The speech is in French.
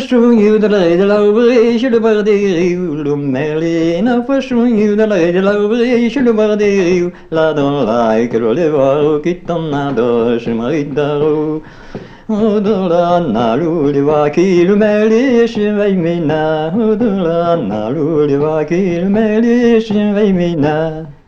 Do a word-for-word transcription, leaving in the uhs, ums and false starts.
fashon de la de la je le bardé le merlin fashon de la de la je le bardé la dans la que le voir qui t'en a je m'aidaro Odora naru de wa ki le merlin je vais mina Odora naru de wa ki le merlin je vais mina